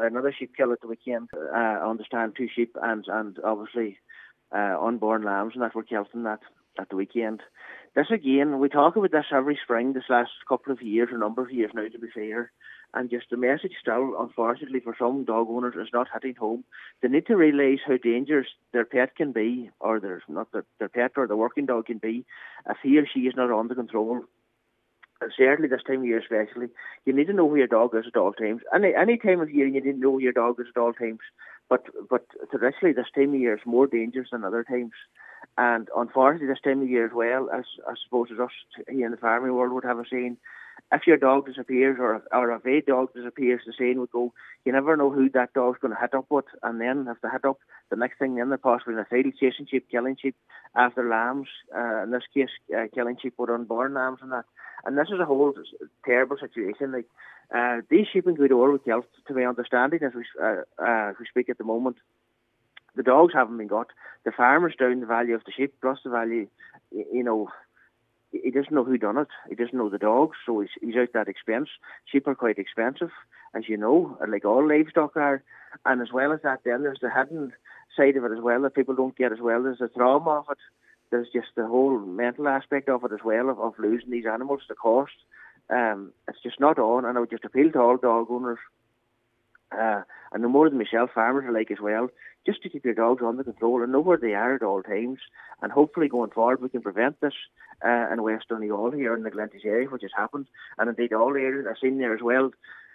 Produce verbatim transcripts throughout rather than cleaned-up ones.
another sheep kill at the weekend. Uh, I understand two sheep and and obviously uh, unborn lambs and that were killed in that at the weekend. This again, we talk about this every spring, this last couple of years, a number of years now to be fair, and just the message still, unfortunately, for some dog owners is not hitting home. They need to realise how dangerous their pet can be, or their, not their, their pet or the working dog can be, if he or she is not under control. And certainly this time of year especially, you need to know who your dog is at all times. Any any time of year you need to know who your dog is at all times. But but traditionally this time of year is more dangerous than other times. And unfortunately this time of year as well, as I suppose as us here in the farming world would have a saying, if your dog disappears or if, or if a dog disappears, the saying would go, you never know who that dog's going to hit up with. And then if they hit up, the next thing then they're possibly in a field chasing sheep, killing sheep after lambs. Uh, in this case, uh, killing sheep with unborn lambs and that. And this is a whole terrible situation. Like uh, these sheep in Gweedore were killed, to my understanding, as we, uh, uh, we speak at the moment. The dogs haven't been got. The farmer's down the value of the sheep plus the value, you know. He doesn't know who done it. He doesn't know the dogs, so he's, he's out that expense. Sheep are quite expensive, as you know, like all livestock are. And as well as that, then there's the hidden side of it as well that people don't get as well. There's the trauma of it. There's just the whole mental aspect of it as well, of, of losing these animals, the cost. Um, it's just not on, and I would just appeal to all dog owners, uh, and no more than myself, farmers alike as well, just to keep your dogs under control and know where they are at all times. And hopefully going forward we can prevent this uh, in West Donegal here in the Glenties area, which has happened, and indeed all areas I've seen there as well.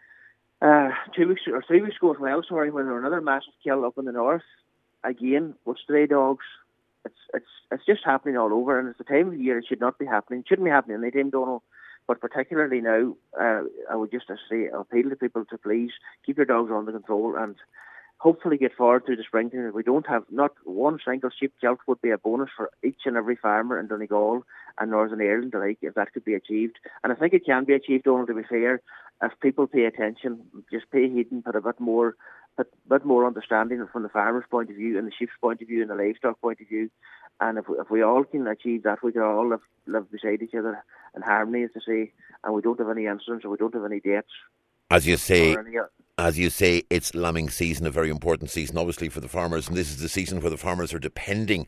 Uh, two weeks or three weeks ago as well, sorry, when there was another massive kill up in the north, again with stray dogs. It's it's it's just happening all over, and it's the time of year it should not be happening. It shouldn't be happening any time, Donald. But particularly now, uh, I would just uh, say appeal to people to please keep your dogs under control and hopefully get forward through the springtime. If we don't have not one single sheep killed would be a bonus for each and every farmer in Donegal and Northern Ireland alike, if that could be achieved. And I think it can be achieved, Donald, to be fair, if people pay attention, just pay heed and put a bit more a bit more understanding from the farmer's point of view and the sheep's point of view and the livestock point of view. And if we, if we all can achieve that, we can all live, live beside each other in harmony, as to say, and we don't have any incidents or we don't have any deaths. As you say, as you say, it's lambing season, a very important season, obviously, for the farmers. And this is the season where the farmers are depending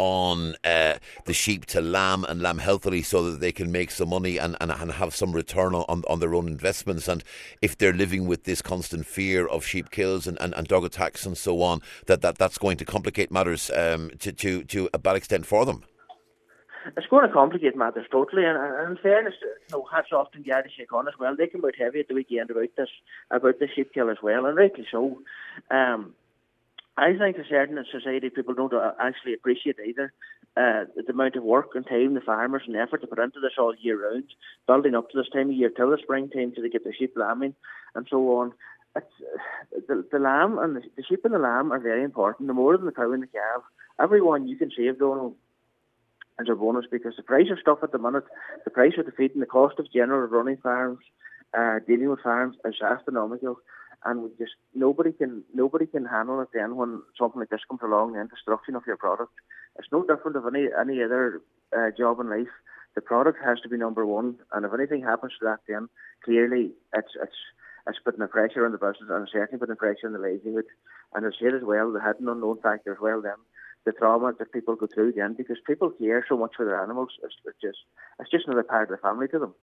on uh, the sheep to lamb and lamb healthily so that they can make some money and, and, and have some return on, on their own investments. And if they're living with this constant fear of sheep kills and, and, and dog attacks and so on, that, that that's going to complicate matters um, to, to, to a bad extent for them. It's going to complicate matters totally, and, and in fairness, you know, hats off to Garda Síochána as well. They came out heavy at the weekend about this, about the sheep kill as well, and rightly so. Um, I think a certain society people don't actually appreciate either uh, the amount of work and time the farmers and effort to put into this all year round, building up to this time of year till the springtime till they get their sheep lambing and so on. It's, uh, the, the lamb and the, the sheep and the lamb are very important. The more than the cow and the calf, everyone you can save, Donald, as a bonus, because the price of stuff at the minute, the price of the feed and the cost of general running farms, uh, dealing with farms is astronomical, and we just nobody can nobody can handle it then when something like this comes along and destruction of your product. It's no different of any any other uh, job in life. The product has to be number one, and if anything happens to that, then clearly it's it's it's putting a pressure on the business and certainly putting pressure on the livelihood. And as said as well, the hidden unknown factor as well then. The trauma that people go through then, because people care so much for their animals. It's, it's just it's just another part of the family to them.